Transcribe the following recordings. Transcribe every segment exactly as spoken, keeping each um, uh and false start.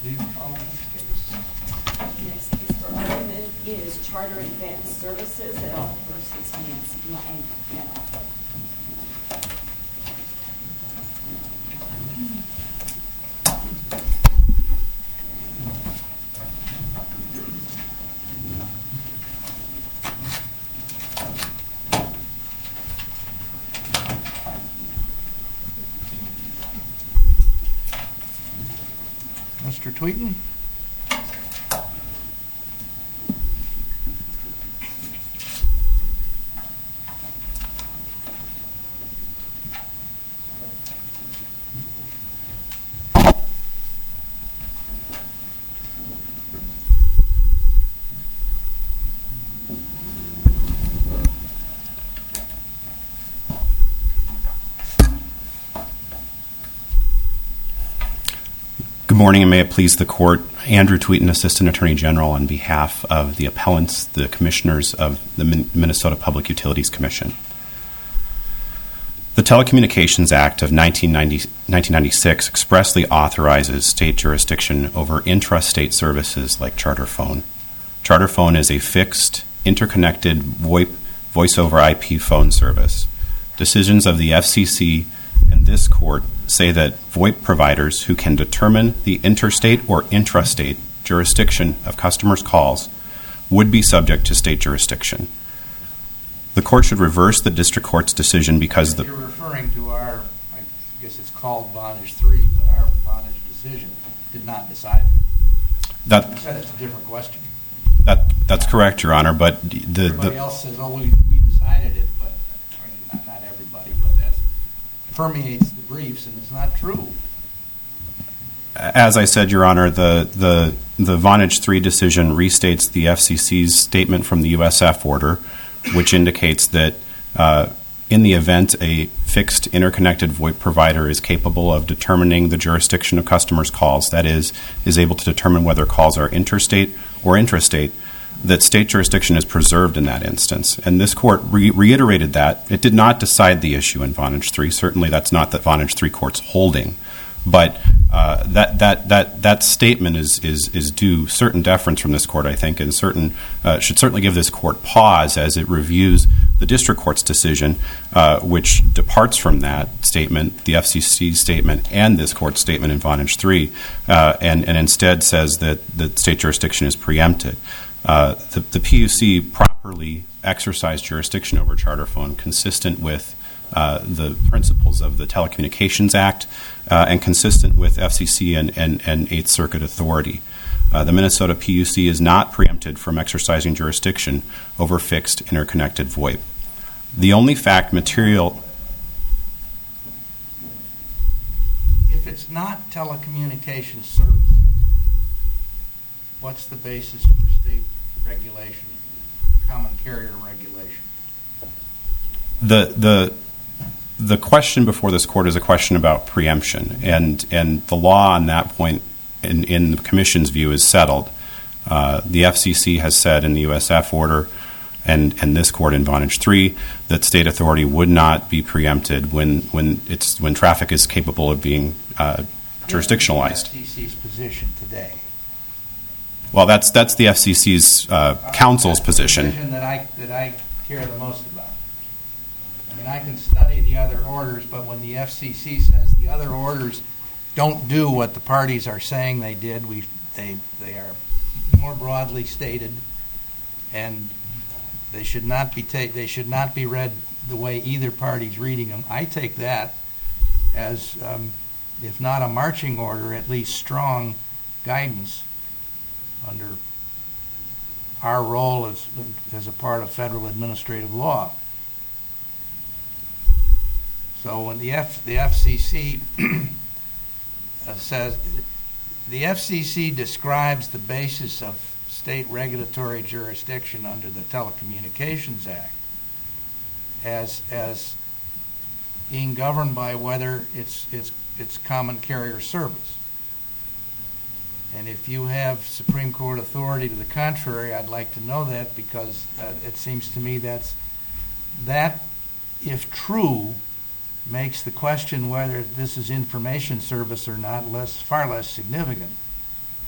Please call this case. Next case for argument is Charter Advanced Services et al. Versus Nancy Lang et al. Mister Tweeten? Good morning, and may it please the Court. Andrew Tweeten, Assistant Attorney General, on behalf of the appellants, the commissioners of the Min- Minnesota Public Utilities Commission. The Telecommunications Act of nineteen ninety-six expressly authorizes state jurisdiction over intrastate services like Charterphone. Charterphone is a fixed, interconnected VoIP, voice-over I P phone service. Decisions of the F C C and this Court say that VoIP providers who can determine the interstate or intrastate jurisdiction of customers' calls would be subject to state jurisdiction. The Court should reverse the District Court's decision because the... You're referring to our, I guess it's called Vonage three, but our Vonage decision did not decide that. You said it's a different question. That, that's correct, Your Honor, but the... Everybody the, else says, oh, we, we decided it, but I mean, not, not everybody, but that permeates the briefs, and it's not true. As I said, Your Honor, the the the Vonage three decision restates the F C C's statement from the U S F order, which indicates that uh, in the event a fixed interconnected VoIP provider is capable of determining the jurisdiction of customers' calls, that is, is able to determine whether calls are interstate or intrastate, that state jurisdiction is preserved in that instance. And this Court re- reiterated that. It did not decide the issue in Vonage three. Certainly that's not the Vonage three Court's holding. But uh, that that that that statement is is is due certain deference from this Court, I think, and certain uh, should certainly give this Court pause as it reviews the District Court's decision, uh, which departs from that statement, the F C C's statement, and this Court's statement in Vonage three, uh, and and instead says that that state jurisdiction is preempted. Uh, the, the P U C properly exercised jurisdiction over Charterphone consistent with uh, the principles of the Telecommunications Act uh, and consistent with F C C and, and, and Eighth Circuit authority. Uh, the Minnesota P U C is not preempted from exercising jurisdiction over fixed interconnected VoIP. The only fact material... If it's not telecommunications service, what's the basis for state regulation, common carrier regulation? The the the question before this Court is a question about preemption, and and the law on that point, in, in the Commission's view, is settled. Uh, the F C C has said in the U S F order, and and this Court in Vonage three, that state authority would not be preempted when when it's when traffic is capable of being uh, jurisdictionalized. The F C C's position today. Well, that's that's the F C C's uh, counsel's that's the position. position that I that I care the most about. I mean, I can study the other orders, but when the F C C says the other orders don't do what the parties are saying they did, we they they are more broadly stated, and they should not be ta- they should not be read the way either party's reading them. I take that as, um, if not a marching order, at least strong guidance under our role as as a part of federal administrative law. So when the F the F C C uh, says the F C C describes the basis of state regulatory jurisdiction under the Telecommunications Act as as being governed by whether it's it's it's common carrier service. And if you have Supreme Court authority to the contrary, I'd like to know that, because uh, it seems to me that's that, if true, makes the question whether this is information service or not less far less significant.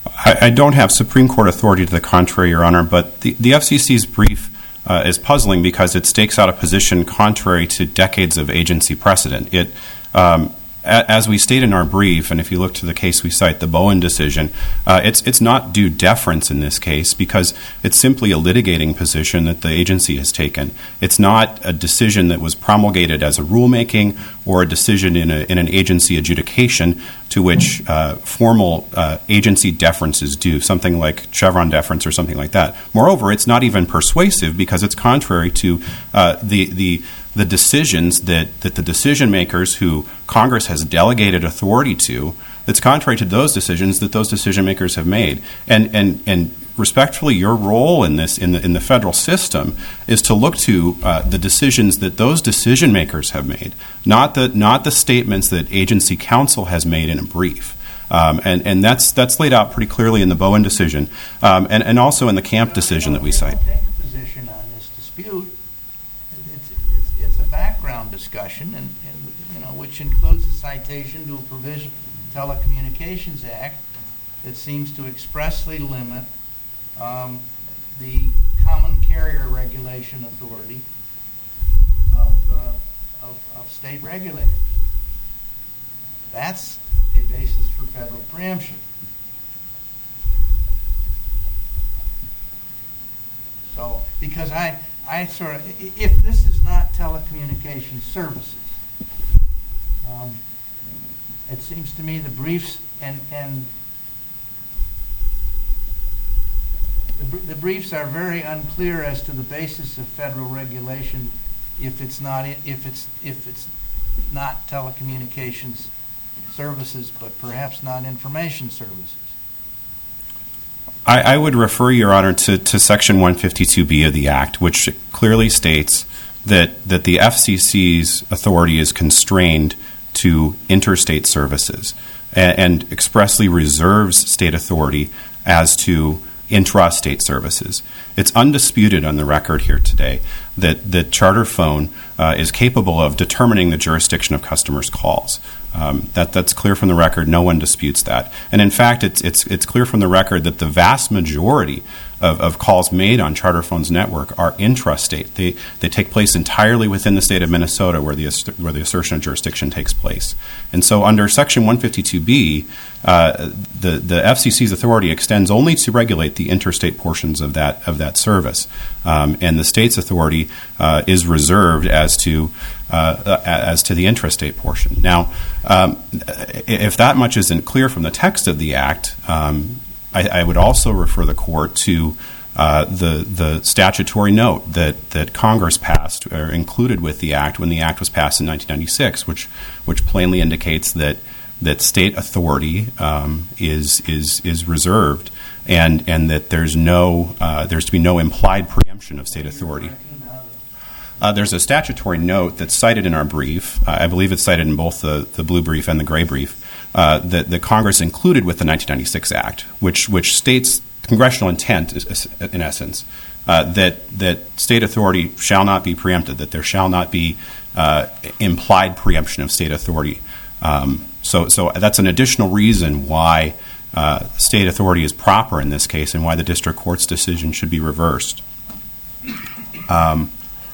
I, I don't have Supreme Court authority to the contrary, Your Honor, but the, the F C C's brief uh, is puzzling because it stakes out a position contrary to decades of agency precedent. It, um, a, as we state in our brief, and if you look to the case we cite, the Bowen decision, uh, it's it's not due deference in this case because it's simply a litigating position that the agency has taken. It's not a decision that was promulgated as a rulemaking or a decision in, a, in an agency adjudication to which uh, formal uh, agency deference is due, something like Chevron deference or something like that. Moreover, it's not even persuasive because it's contrary to uh, the the the decisions that, that the decision makers who Congress has delegated authority to. It's contrary to those decisions that those decision makers have made. And and and respectfully, your role in this in the in the federal system is to look to uh, the decisions that those decision makers have made, not the not the statements that agency counsel has made in a brief. Um, and and that's that's laid out pretty clearly in the Bowen decision, um, and and also in the Camp decision that we cite. Take a position on this dispute. It's it's, it's a background discussion, and, and you know, which includes a citation to a provision of the Telecommunications Act that seems to expressly limit um, the common carrier regulation authority of, uh, of, of state regulators. That's a basis for federal preemption. So, because I, I sort of, if this is not telecommunications services, um, it seems to me the briefs and and the, the briefs are very unclear as to the basis of federal regulation if it's not if it's if it's not telecommunications services, but perhaps not information services. I, I would refer, Your Honor, to, to Section one fifty-two B of the Act, which clearly states that, that the F C C's authority is constrained to interstate services and, and expressly reserves state authority as to intrastate services. It's undisputed on the record here today that, that Charterphone uh, is capable of determining the jurisdiction of customers' calls. Um, that that's clear from the record. No one disputes that. And in fact, it's it's it's clear from the record that the vast majority of, of calls made on Charterphone's network are intrastate. They they take place entirely within the state of Minnesota, where the where the assertion of jurisdiction takes place. And so, under Section one fifty-two B, uh, the the F C C's authority extends only to regulate the interstate portions of that of that service, um, and the state's authority uh, is reserved as to uh, as to the intrastate portion. Now, um, if that much isn't clear from the text of the Act, um, I, I would also refer the court to uh, the the statutory note that, that Congress passed or included with the Act when the Act was passed in nineteen ninety-six, which which plainly indicates that that state authority um, is is is reserved, and and that there's no uh, there's to be no implied preemption of state authority. Uh, there's a statutory note that's cited in our brief. Uh, I believe it's cited in both the, the blue brief and the gray brief uh, that, that Congress included with the nineteen ninety-six Act, which which states congressional intent, is, in essence, uh, that that state authority shall not be preempted, that there shall not be uh, implied preemption of state authority. Um, so, so that's an additional reason why uh, state authority is proper in this case, and why the district court's decision should be reversed. Um,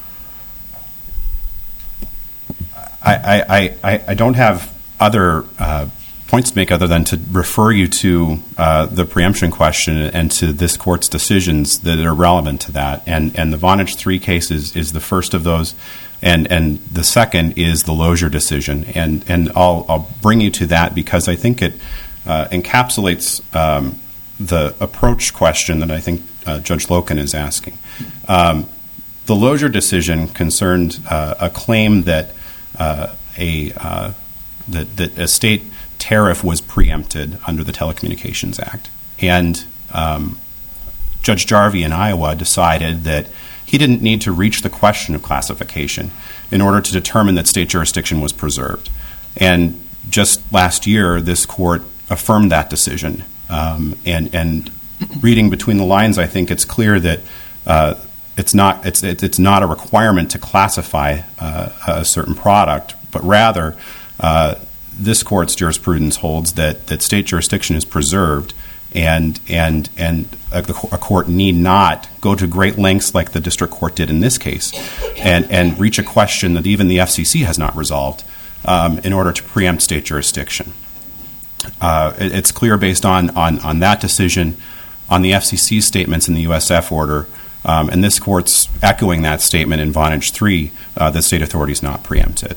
I, I, I don't have other uh, points to make other than to refer you to uh, the preemption question and to this court's decisions that are relevant to that. And, and the Vonage three case is, is the first of those, and, and the second is the Lozier decision. And, and I'll, I'll bring you to that because I think it uh, encapsulates um, the approach question that I think uh, Judge Loken is asking. Um, the Lozier decision concerned uh, a claim that Uh, a uh, that, that a state tariff was preempted under the Telecommunications Act, and um, Judge Jarvie in Iowa decided that he didn't need to reach the question of classification in order to determine that state jurisdiction was preserved. And just last year, this court affirmed that decision. Um, and and reading between the lines, I think it's clear that Uh, It's not it's it's not a requirement to classify uh, a certain product, but rather uh, this court's jurisprudence holds that, that state jurisdiction is preserved and and and a, a court need not go to great lengths like the district court did in this case, and and reach a question that even the F C C has not resolved um, in order to preempt state jurisdiction. Uh, it, it's clear based on, on on that decision, on the F C C's statements in the U S F order, um, and this court's echoing that statement in Vonage three, uh, that state authority is not preempted.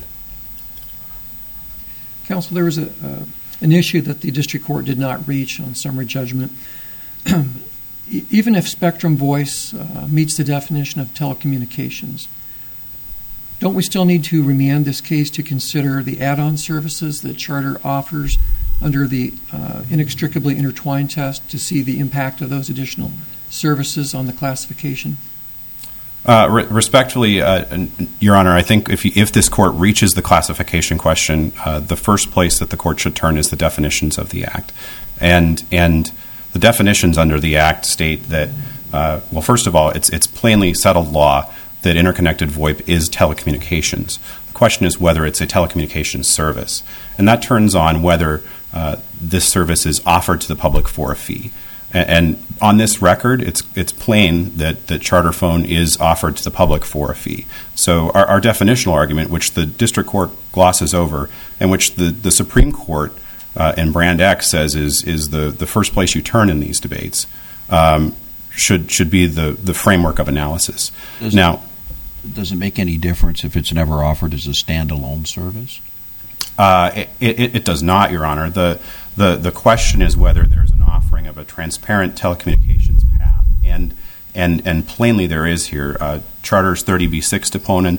Counsel, there was a, uh, an issue that the district court did not reach on summary judgment. Even if spectrum voice uh, meets the definition of telecommunications, don't we still need to remand this case to consider the add-on services that Charter offers under the uh, inextricably intertwined test to see the impact of those additional services on the classification? Uh, re- respectfully, uh, Your Honor, I think if you, if this court reaches the classification question, uh, the first place that the court should turn is the definitions of the Act. And and the definitions under the Act state that, uh, well, first of all, it's it's plainly settled law that interconnected VoIP is telecommunications. The question is whether it's a telecommunications service. And that turns on whether uh, this service is offered to the public for a fee. And, and on this record, it's it's plain that, that Charterphone is offered to the public for a fee. So our, our definitional argument, which the district court glosses over, and which the, the Supreme Court uh, in Brand X says is is the, the first place you turn in these debates, um, should should be the, the framework of analysis. Does now, it, does it make any difference if it's never offered as a standalone service? Uh, it, it, it does not, Your Honor. The, the the question is whether there's an offering of a transparent telecommunications path, and and and plainly there is here. Uh, Charter's thirty B six deponent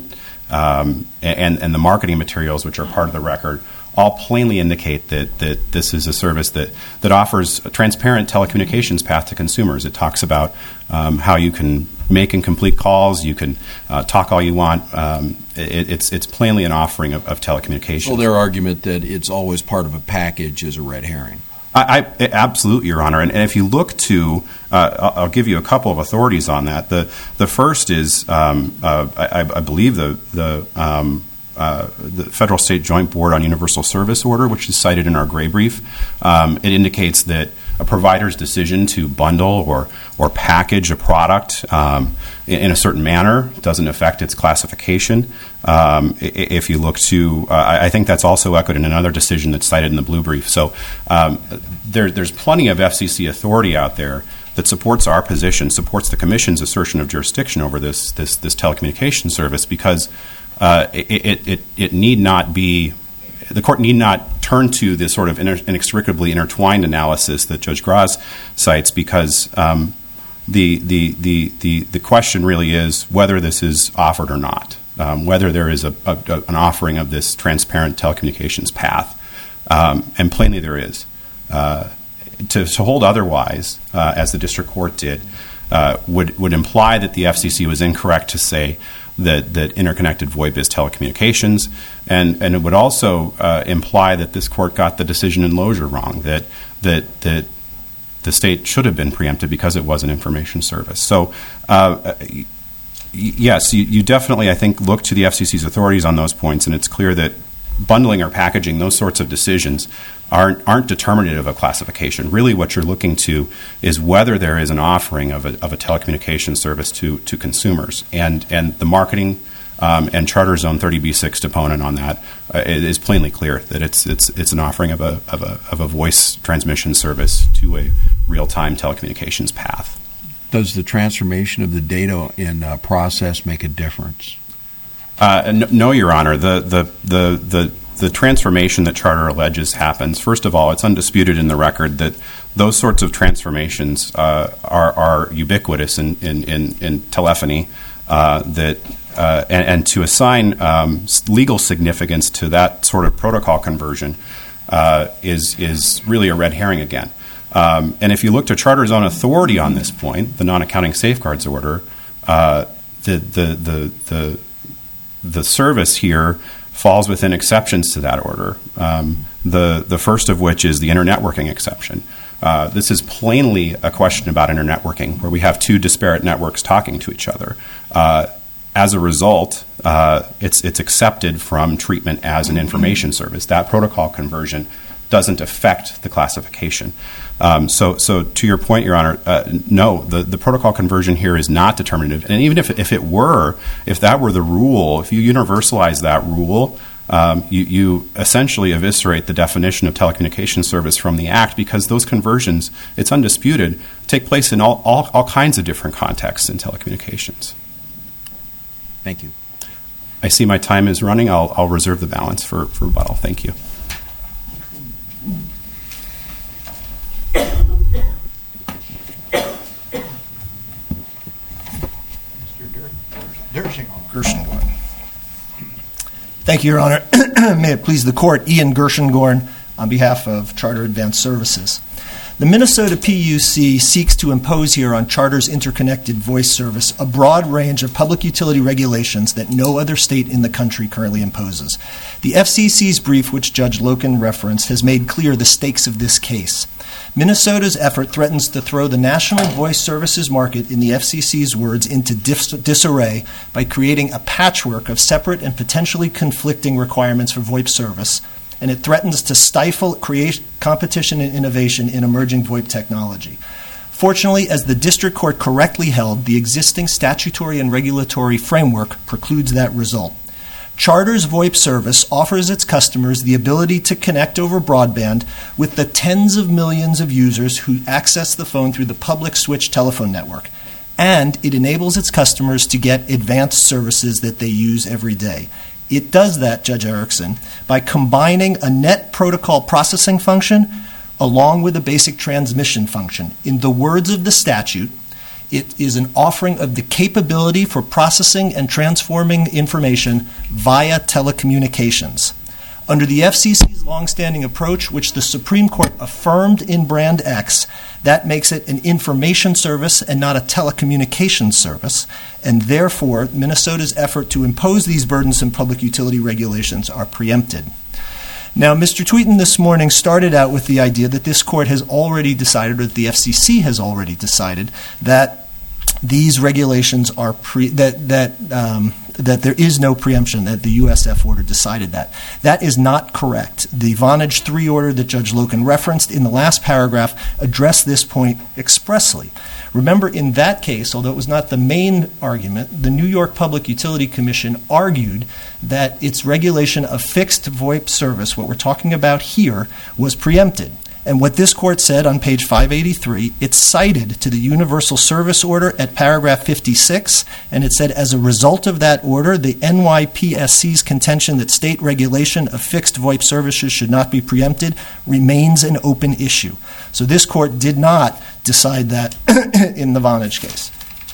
um, and and the marketing materials, which are part of the record, all plainly indicate that that this is a service that that offers a transparent telecommunications path to consumers. It talks about um, how you can make and complete calls, you can uh, talk all you want. Um, it, it's it's plainly an offering of, of telecommunications. So their argument that it's always part of a package is a red herring. I, I absolutely, Your Honor. And, and if you look to, uh, I'll, I'll give you a couple of authorities on that. The the first is, um, uh, I, I believe the the um, Uh, the Federal State Joint Board on Universal Service Order, which is cited in our gray brief. Um, it indicates that a provider's decision to bundle or or package a product um, in, in a certain manner doesn't affect its classification. Um, if you look to, uh, I think that's also echoed in another decision that's cited in the blue brief. So um, there, there's plenty of F C C authority out there that supports our position, supports the Commission's assertion of jurisdiction over this this, this telecommunications service, because Uh, it, it, it, it need not be, the court need not turn to this sort of inter, inextricably intertwined analysis that Judge Graz cites, because um, the, the, the, the, the question really is whether this is offered or not, um, whether there is a, a, a, an offering of this transparent telecommunications path. Um, and plainly there is. Uh, to, to hold otherwise, uh, as the district court did, uh, would, would imply that the F C C was incorrect to say that, that interconnected VoIP is telecommunications, and, and it would also uh, imply that this court got the decision in Lozier wrong, that that that the state should have been preempted because it was an information service. So, uh, yes, you, you definitely, I think, look to the F C C's authorities on those points, and it's clear that bundling or packaging, those sorts of decisions, aren't aren't determinative of classification. Really what you're looking to is whether there is an offering of a, of a telecommunications service to, to consumers. And and the marketing um, and Charter Zone thirty B six deponent on that uh, is plainly clear that it's it's it's an offering of a, of a, of a voice transmission service to a real-time telecommunications path. Does the transformation of the data in uh, process make a difference? Uh, no, no, Your Honor. The the the the The transformation that Charter alleges happens, first of all, it's undisputed in the record that those sorts of transformations uh, are, are ubiquitous in, in, in, in telephony, uh, that, uh, and, and to assign um, legal significance to that sort of protocol conversion uh, is, is really a red herring again. Um, and if you look to Charter's own authority on this point, the non-accounting safeguards order, uh, the, the, the, the, the service here falls within exceptions to that order. Um, the the first of which is the internetworking exception. Uh, this is plainly a question about internetworking, where we have two disparate networks talking to each other. Uh, as a result, uh, it's it's accepted from treatment as an information service. That protocol conversion doesn't affect the classification. Um, so, so to your point, Your Honor, uh, no, the, the protocol conversion here is not determinative. And even if, if it were, if that were the rule, if you universalize that rule, um, you, you essentially eviscerate the definition of telecommunications service from the Act, because those conversions, it's undisputed, take place in all, all, all kinds of different contexts in telecommunications. Thank you. I see my time is running. I'll, I'll reserve the balance for, for rebuttal. Thank you. Gershengorn. Thank you, Your Honor. May it please the Court, Ian Gershengorn on behalf of Charter Advanced Services. The Minnesota P U C seeks to impose here on Charter's interconnected voice service a broad range of public utility regulations that no other state in the country currently imposes. The F C C's brief, which Judge Loken referenced, has made clear the stakes of this case. Minnesota's effort threatens to throw the national voice services market, in the F C C's words, into dis- disarray by creating a patchwork of separate and potentially conflicting requirements for VoIP service, and it threatens to stifle create competition and innovation in emerging VoIP technology. Fortunately, as the district court correctly held, the existing statutory and regulatory framework precludes that result. Charter's VoIP service offers its customers the ability to connect over broadband with the tens of millions of users who access the phone through the public switch telephone network, and it enables its customers to get advanced services that they use every day. It does that, Judge Erickson, by combining a net protocol processing function along with a basic transmission function. In the words of the statute, it is an offering of the capability for processing and transforming information via telecommunications. Under the F C C's longstanding approach, which the Supreme Court affirmed in Brand X, that makes it an information service and not a telecommunications service, and therefore Minnesota's effort to impose these burdensome public utility regulations are preempted. Now, Mister Tweeten this morning started out with the idea that this court has already decided, or that the F C C has already decided, that these regulations are pre that that um, that there is no preemption, that the U S F order decided that. That is not correct. The Vonage three order that Judge Loken referenced in the last paragraph addressed this point expressly. Remember, in that case, although it was not the main argument, the New York Public Utility Commission argued that its regulation of fixed VoIP service, what we're talking about here, was preempted. And what this court said on page five eighty-three, it cited to the Universal Service Order at paragraph fifty-six, and it said, as a result of that order, the N Y P S C's contention that state regulation of fixed VoIP services should not be preempted remains an open issue. So this court did not decide that in the Vonage case.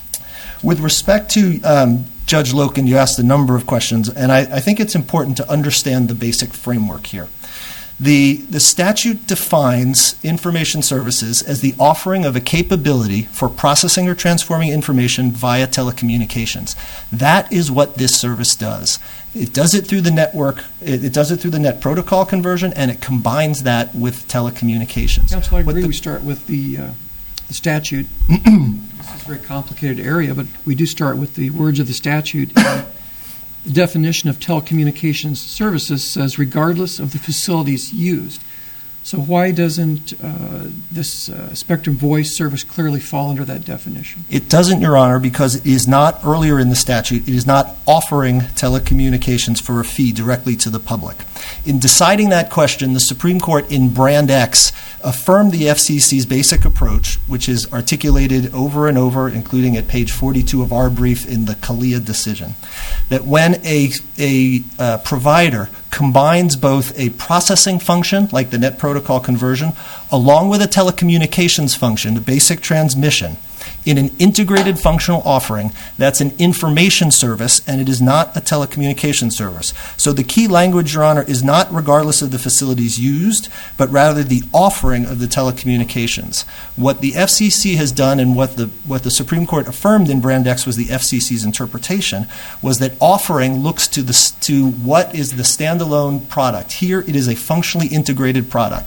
With respect to um, Judge Loken, you asked a number of questions, and I, I think it's important to understand the basic framework here. The, the statute defines information services as the offering of a capability for processing or transforming information via telecommunications. That is what this service does. It does it through the network, it, it does it through the net protocol conversion, and it combines that with telecommunications. Counsel, I What agree the- we start with the, uh, the statute. This is a very complicated area, but we do start with the words of the statute. And the definition of telecommunications services says regardless of the facilities used. So why doesn't uh, this uh, Spectrum Voice service clearly fall under that definition? It doesn't, Your Honor, because it is not, earlier in the statute, it is not offering telecommunications for a fee directly to the public. In deciding that question, the Supreme Court in Brand X affirmed the F C C's basic approach, which is articulated over and over, including at page forty-two of our brief in the Kalia decision, that when a, a uh, provider combines both a processing function, like the net protocol conversion, along with a telecommunications function, the basic transmission, in an integrated functional offering, that's an information service, and it is not a telecommunications service. So the key language, Your Honor, is not regardless of the facilities used, but rather the offering of the telecommunications. What the F C C has done, and what the what the Supreme Court affirmed in Brand X was the F C C's interpretation, was that offering looks to the to what is the standalone product. Here, it is a functionally integrated product.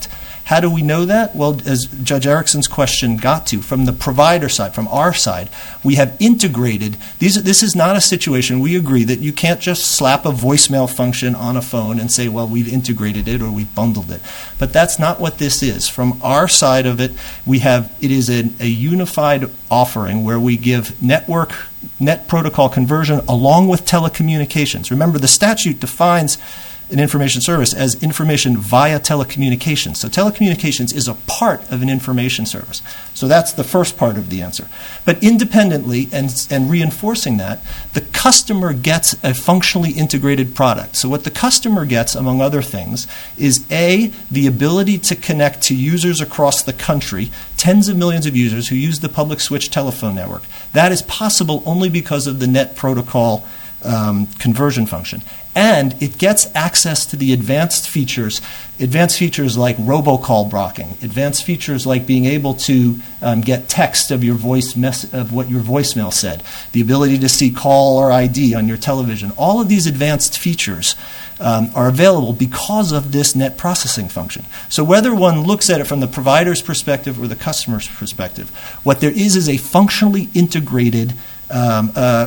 How do we know that? Well, as Judge Erickson's question got to, from the provider side, from our side, we have integrated. These, this is not a situation, we agree, that you can't just slap a voicemail function on a phone and say, well, we've integrated it or we've bundled it. But that's not what this is. From our side of it, we have, it is a, a unified offering where we give network, net protocol conversion along with telecommunications. Remember, the statute defines an information service as information via telecommunications. So telecommunications is a part of an information service. So that's the first part of the answer. But independently and, and reinforcing that, the customer gets a functionally integrated product. So what the customer gets, among other things, is A, the ability to connect to users across the country, tens of millions of users who use the public switch telephone network. That is possible only because of the net protocol um, conversion function. And it gets access to the advanced features, advanced features like robocall blocking, advanced features like being able to um, get text of your voice mess- of what your voicemail said, the ability to see caller I D on your television. All of these advanced features um, are available because of this net processing function. So whether one looks at it from the provider's perspective or the customer's perspective, what there is is a functionally integrated Um, uh,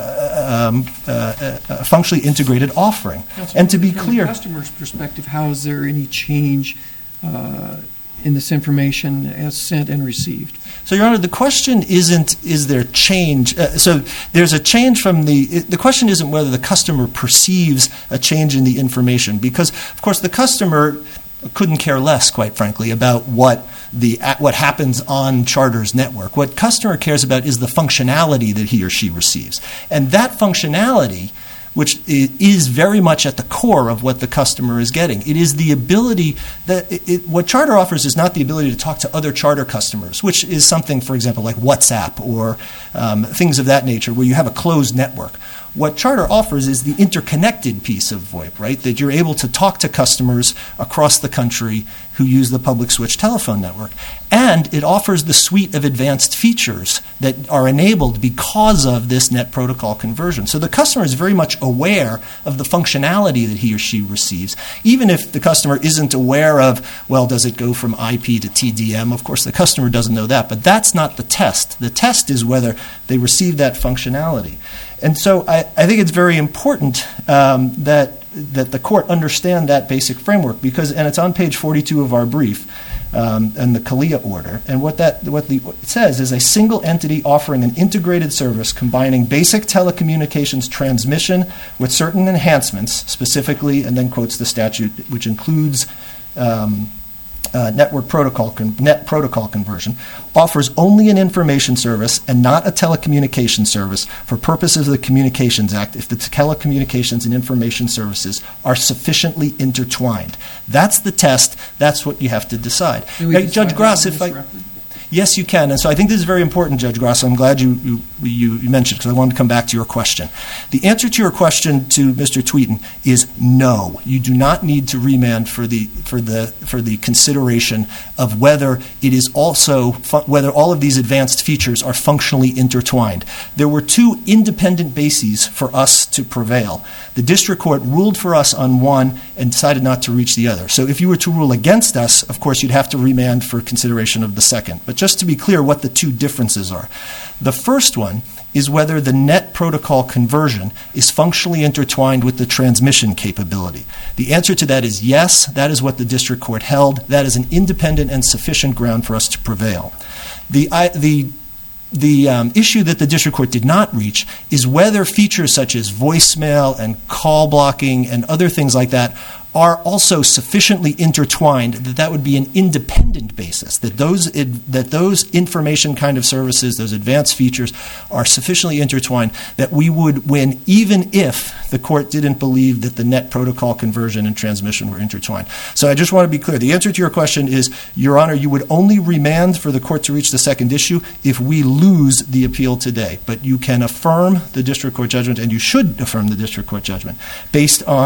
uh, um, uh, uh, functionally integrated offering. Councilman, and to be from clear, the customer's perspective, how is there any change uh, in this information as sent and received? so Your Honor, the question isn't is there change. Uh, so there's a change from the. It, the question isn't whether the customer perceives a change in the information, because of course the customer couldn't care less, quite frankly, about what the what happens on Charter's network. What customer cares about is the functionality that he or she receives. And that functionality, which is very much at the core of what the customer is getting, it is the ability that it, it, what Charter offers is not the ability to talk to other Charter customers, which is something, for example, like WhatsApp or um, things of that nature, where you have a closed network. What Charter offers is the interconnected piece of VoIP, right? That you're able to talk to customers across the country who use the public switch telephone network. And it offers the suite of advanced features that are enabled because of this net protocol conversion. So the customer is very much aware of the functionality that he or she receives, even if the customer isn't aware of, well, does it go from I P to T D M? Of course, the customer doesn't know that, but that's not the test. The test is whether they receive that functionality. And so I, I think it's very important um, that that the court understand that basic framework, because, and it's on page forty-two of our brief, um, and the CALEA order. And what that what the what it says is a single entity offering an integrated service combining basic telecommunications transmission with certain enhancements, specifically, and then quotes the statute, which includes um, Uh, network protocol, con- net protocol conversion, offers only an information service and not a telecommunications service for purposes of the Communications Act if the telecommunications and information services are sufficiently intertwined. That's the test. That's what you have to decide. Can we Now, decide Judge that Grass, on if this I... record? Yes, you can. And so I think this is very important, Judge Grass. I'm glad you, you, you, you mentioned it, because I wanted to come back to your question. The answer to your question to Mister Tweeten is no. You do not need to remand for the for the for the consideration of whether it is also fu- whether all of these advanced features are functionally intertwined. There were two independent bases for us to prevail. The district court ruled for us on one and decided not to reach the other. So if you were to rule against us, of course, you'd have to remand for consideration of the second. But just to be clear what the two differences are. The first one is whether the net protocol conversion is functionally intertwined with the transmission capability. The answer to that is yes. That is what the district court held. That is an independent and sufficient ground for us to prevail. The, I, the The um, issue that the district court did not reach is whether features such as voicemail and call blocking and other things like that are also sufficiently intertwined that that would be an independent basis, that those that those information kind of services, those advanced features, are sufficiently intertwined that we would win even if the court didn't believe that the net protocol conversion and transmission were intertwined. So I just want to be clear. The answer to your question is, Your Honor, you would only remand for the court to reach the second issue if we lose the appeal today. But you can affirm the district court judgment, and you should affirm the district court judgment, based on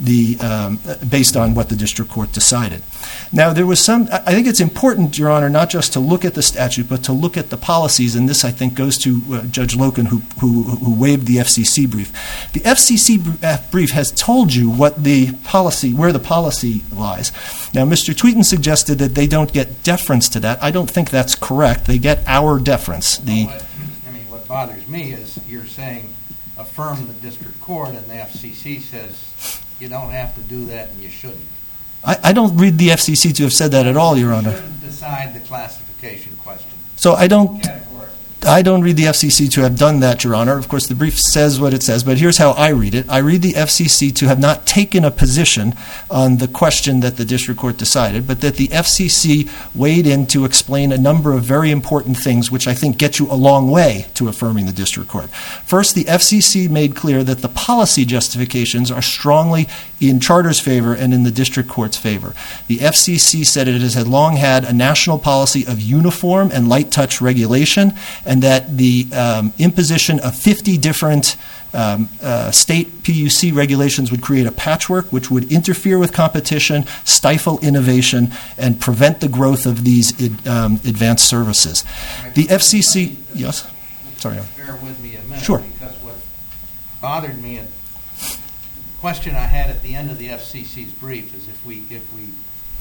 the um, based on what the district court decided. Now, there was some, I think it's important, Your Honor, not just to look at the statute, but to look at the policies, and this, I think, goes to uh, Judge Loken, who, who, who waived the F C C brief. The F C C brief has told you what the policy, where the policy lies. Now, Mister Tweeten suggested that they don't get deference to that. I don't think that's correct. They get our deference. The, well, what, I mean, what bothers me is you're saying affirm the district court, and the F C C says you don't have to do that and you shouldn't. I, I don't read the F C C to have said that at all, Your Honor. You shouldn't decide the classification question. So I don't... Categorically. I don't read the F C C to have done that, Your Honor. Of course, the brief says what it says, but here's how I read it. I read the F C C to have not taken a position on the question that the district court decided, but that the F C C weighed in to explain a number of very important things, which I think get you a long way to affirming the district court. First, the F C C made clear that the policy justifications are strongly in Charter's favor and in the district court's favor. The F C C said it has long had a national policy of uniform and light touch regulation, and that the um, imposition of fifty different um, uh, state P U C regulations would create a patchwork which would interfere with competition, stifle innovation, and prevent the growth of these um, advanced services. The F C C, yes? Sorry. Bear with me a minute. Sure. Because what bothered me, and the question I had at the end of the F C C's brief is if we, if we,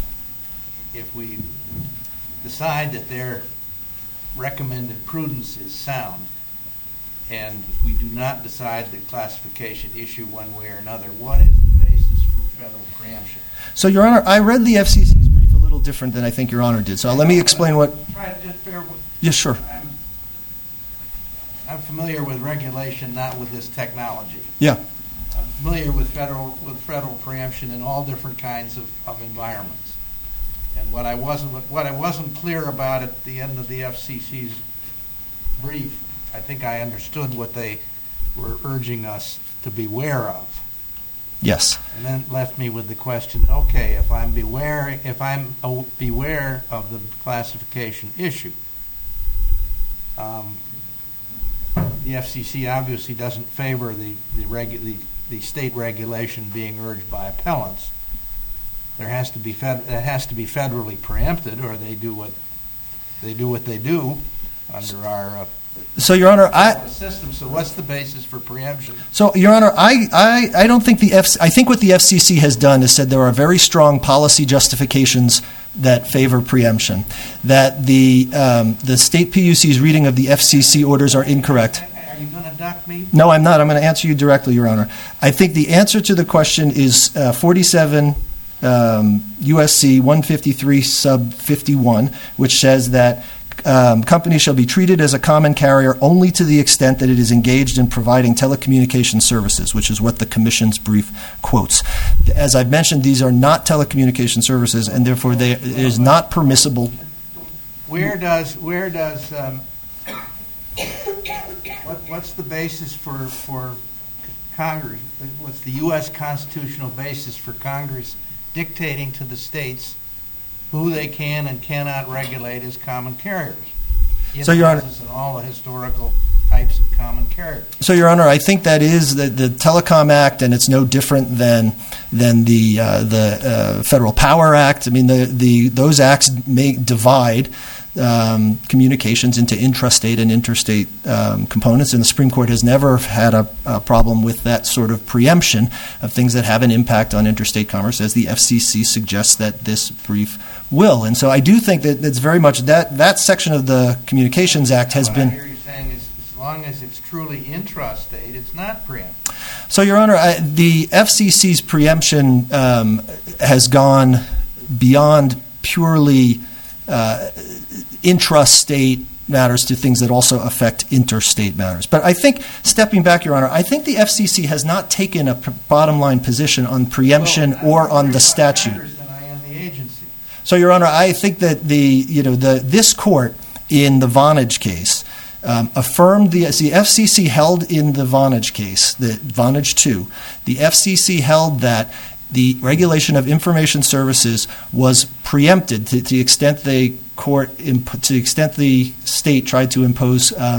if we decide that their recommended prudence is sound, and we do not decide the classification issue one way or another, what is the basis for federal preemption? So, Your Honor, I read the F C C's brief a little different than I think Your Honor did. So let me explain what... Try to just bear with... Yes, sure. I'm, I'm familiar with regulation, not with this technology. Yeah. I'm familiar with federal with federal preemption in all different kinds of, of environments. And what I wasn't what I wasn't clear about at the end of the F C C's brief, I think I understood what they were urging us to beware of. Yes. And then left me with the question: okay, if I'm beware, if I'm uh, beware of the classification issue, um, the F C C obviously doesn't favor the the, regu- the the state regulation being urged by appellants. There has to be fed, that has to be federally preempted, or they do what they do what they do under our uh, So, Your Honor, I system. So, what's the basis for preemption? So, Your Honor, I, I, I don't think the F I think what the F C C has done is said there are very strong policy justifications that favor preemption. That the um, the state P U C's reading of the F C C orders are incorrect. Are you going to duck me? No, I'm not. I'm going to answer you directly, Your Honor. I think the answer to the question is uh, forty-seven um, U S C one fifty-three sub fifty-one, which says that um, companies shall be treated as a common carrier only to the extent that it is engaged in providing telecommunication services, which is what the Commission's brief quotes. As I've mentioned, these are not telecommunication services, and therefore they, it is not permissible. Where does where does um, what, what's the basis for for Congress? What's the U S constitutional basis for Congress dictating to the states who they can and cannot regulate as common carriers? So, Your Honor, and all the historical types of common carriers. So, Your Honor, I think that is the, the Telecom Act, and it's no different than than the uh, the uh, Federal Power Act. I mean, the, the those acts may divide um, communications into intrastate and interstate um, components, and the Supreme Court has never had a, a problem with that sort of preemption of things that have an impact on interstate commerce, as the F C C suggests that this brief will. And so I do think that it's very much that that section of the Communications Act has what been... I hear you saying is as long as it's truly intrastate, it's not preempted. So, Your Honor, I, the F C C's preemption um, has gone beyond purely uh, intrastate matters to things that also affect interstate matters. But I think, stepping back, Your Honor, I think the F C C has not taken a p- bottom line position on preemption well, or on the statute. Than I am the agency. So, Your Honor, I think that the you know the this court in the Vonage case um, affirmed the the F C C held in the Vonage case, the Vonage two, the F C C held that the regulation of information services was preempted to, to the extent the court imp- to the extent the state tried to impose um,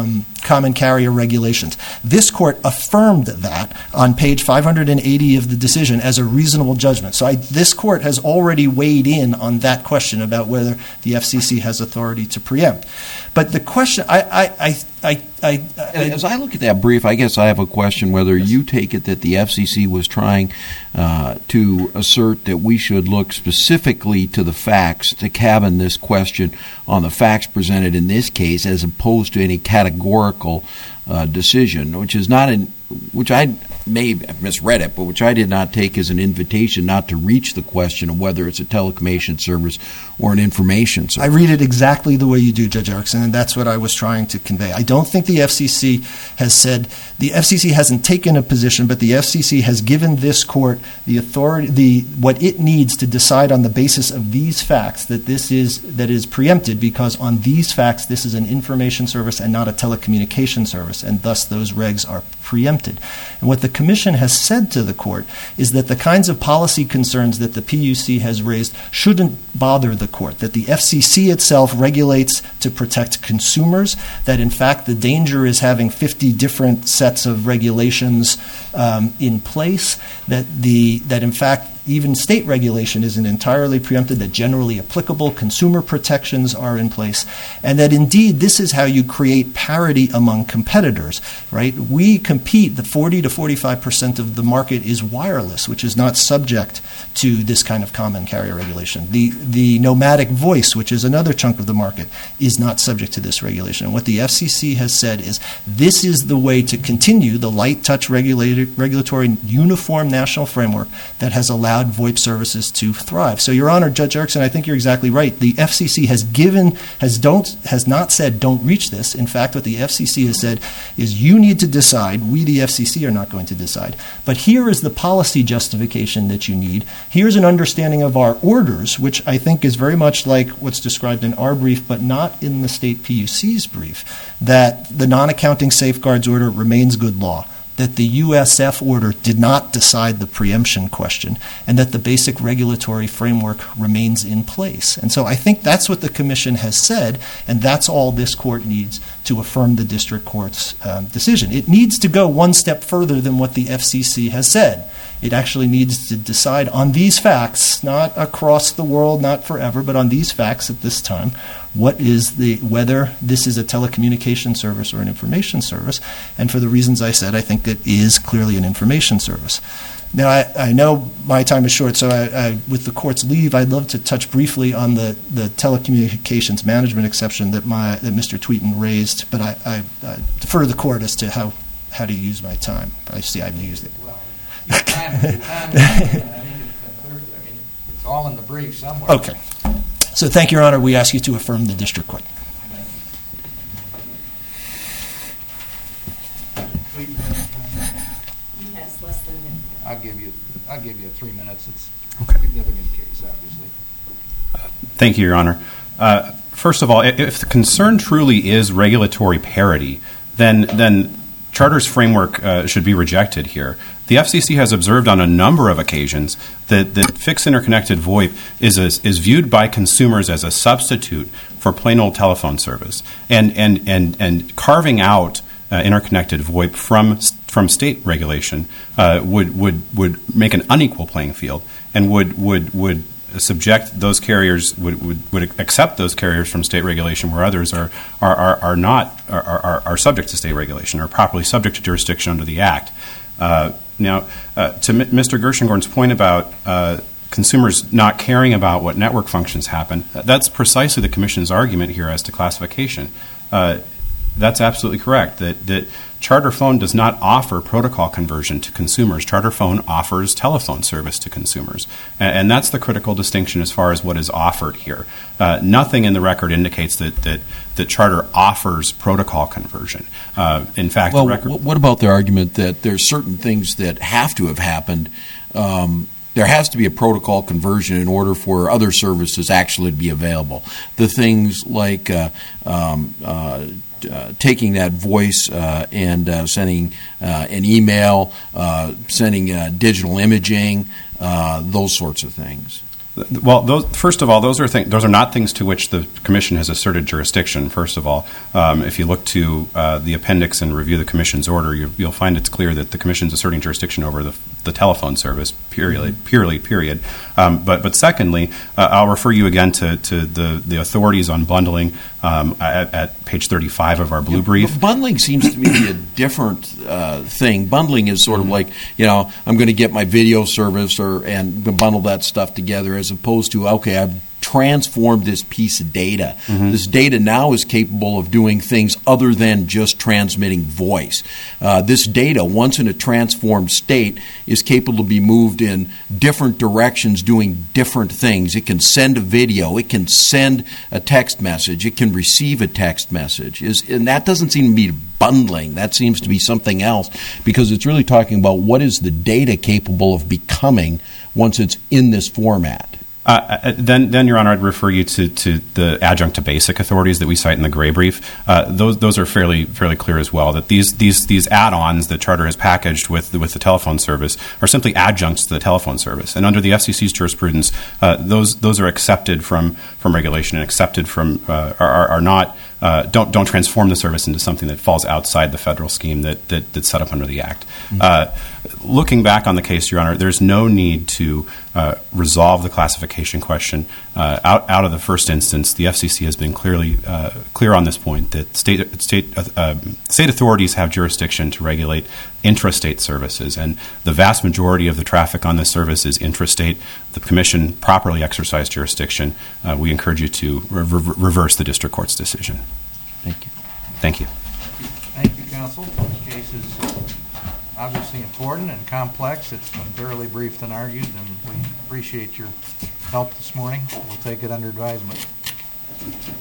common carrier regulations. This court affirmed that on page five hundred eighty of the decision as a reasonable judgment. So I, this court has already weighed in on that question about whether the F C C has authority to preempt. But the question, I, I, I, I, I, I as I look at that brief, I guess I have a question whether you take it that the F C C was trying uh, to assert that we should look specifically to the facts to cabin this question on the facts presented in this case, as opposed to any categorical uh, decision, which is not in which I may have misread it, but which I did not take as an invitation not to reach the question of whether it's a telecommunication service or an information service. I read it exactly the way you do, Judge Erickson, and that's what I was trying to convey. I don't think the F C C has said, the F C C hasn't taken a position, but the F C C has given this court the authority, the what it needs to decide on the basis of these facts that this is, that is preempted, because on these facts this is an information service and not a telecommunication service, and thus those regs are preempted. And what the Commission has said to the court is that the kinds of policy concerns that the P U C has raised shouldn't bother the court, that the F C C itself regulates to protect consumers, that in fact the danger is having fifty different sets of regulations um, in place, that the that in fact even state regulation isn't entirely preempted, that generally applicable consumer protections are in place, and that indeed this is how you create parity among competitors, right? We compete, the forty to forty-five percent of the market is wireless, which is not subject to this kind of common carrier regulation. The, the nomadic voice, which is another chunk of the market, is not subject to this regulation. And what the F C C has said is this is the way to continue the light touch regulated, regulatory uniform national framework that has allowed VoIP services to thrive. So, Your Honor, Judge Erickson, I think you're exactly right. The F C C has given, has don't, has not said don't reach this. In fact, what the F C C has said is you need to decide. We, the F C C, are not going to decide. But here is the policy justification that you need. Here's an understanding of our orders, which I think is very much like what's described in our brief, but not in the state P U C's brief, that the non-accounting safeguards order remains good law, that the U S F order did not decide the preemption question, and that the basic regulatory framework remains in place. And so I think that's what the Commission has said, and that's all this court needs to affirm the district court's um, decision. It needs to go one step further than what the F C C has said. It actually needs to decide on these facts, not across the world, not forever, but on these facts at this time, what is the, whether this is a telecommunication service or an information service. And for the reasons I said, I think it is clearly an information service. Now, I, I know my time is short, so I, I, with the court's leave, I'd love to touch briefly on the, the telecommunications management exception that my that Mister Tweeten raised, but I, I, I defer to the court as to how, how to use my time. I see I've used it. Well, your time, your time, I think it's been clear. I mean, it's all in the brief somewhere. Okay. So thank you, Your Honor. We ask you to affirm the district court. Yes, less than a minute. I'll give you, I'll give you three minutes. It's Okay. a significant case, obviously. Thank you, Your Honor. Uh, first of all, if, if the concern truly is regulatory parity, then then Charter's framework uh, should be rejected here. The F C C has observed on a number of occasions that, that fixed interconnected VoIP is a, is viewed by consumers as a substitute for plain old telephone service, and and and and carving out uh, interconnected VoIP from from state regulation uh, would would would make an unequal playing field, and would would would subject those carriers would, would, would accept those carriers from state regulation where others are are, are, are not are, are, are subject to state regulation or properly subject to jurisdiction under the Act. Uh, now, uh, to M- Mister Gershengorn's point about uh, consumers not caring about what network functions happen, that's precisely the Commission's argument here as to classification. Uh, that's absolutely correct. That that Charter Phone does not offer protocol conversion to consumers. Charter Phone offers telephone service to consumers. And, and that's the critical distinction as far as what is offered here. Uh, nothing in the record indicates that, that, that Charter offers protocol conversion. Uh, in fact, well, the record... what about the argument that there's certain things that have to have happened? Um, there has to be a protocol conversion in order for other services actually to be available. The things like uh, um, uh, Uh, taking that voice uh, and uh, sending uh, an email, uh, sending uh, digital imaging, uh, those sorts of things. Well, those, first of all, those are thing, those are not things to which the Commission has asserted jurisdiction. First of all, um, if you look to uh, the appendix and review the Commission's order, you, you'll find it's clear that the Commission is asserting jurisdiction over the, the telephone service, purely, purely, period. Um, but, but secondly, uh, I'll refer you again to, to the, the authorities on bundling um, at, at page thirty-five of our blue brief. But bundling seems to me to be a different uh, thing. Bundling is sort of like, you know, I'm going to get my video service or and bundle that stuff together, as opposed to, okay, I've transformed this piece of data. Mm-hmm. This data now is capable of doing things other than just transmitting voice. Uh, this data, once in a transformed state, is capable to be moved in different directions doing different things. It can send a video. It can send a text message. It can receive a text message. Is, and that doesn't seem to be bundling. That seems to be something else, because it's really talking about what is the data capable of becoming once it's in this format. Uh, then, then, Your Honor, I'd refer you to, to the adjunct to basic authorities that we cite in the gray brief. Uh, those those are fairly fairly clear as well. That these these these add-ons that Charter has packaged with the, with the telephone service are simply adjuncts to the telephone service. And under the F C C's jurisprudence, uh, those those are accepted from from regulation and accepted from uh, are are not. Uh, don't don't transform the service into something that falls outside the federal scheme that, that that's set up under the Act. Mm-hmm. Uh, looking back on the case, Your Honor, there's no need to uh, resolve the classification question uh, out out of the first instance. The F C C has been clearly uh, clear on this point that state state uh, uh, state authorities have jurisdiction to regulate intrastate services, and the vast majority of the traffic on this service is intrastate. The Commission properly exercised jurisdiction. Uh, we encourage you to re- re- reverse the district court's decision. Thank you. Thank you. Thank you, counsel. This case is obviously important and complex. It's been thoroughly briefed and argued, and we appreciate your help this morning. We'll take it under advisement.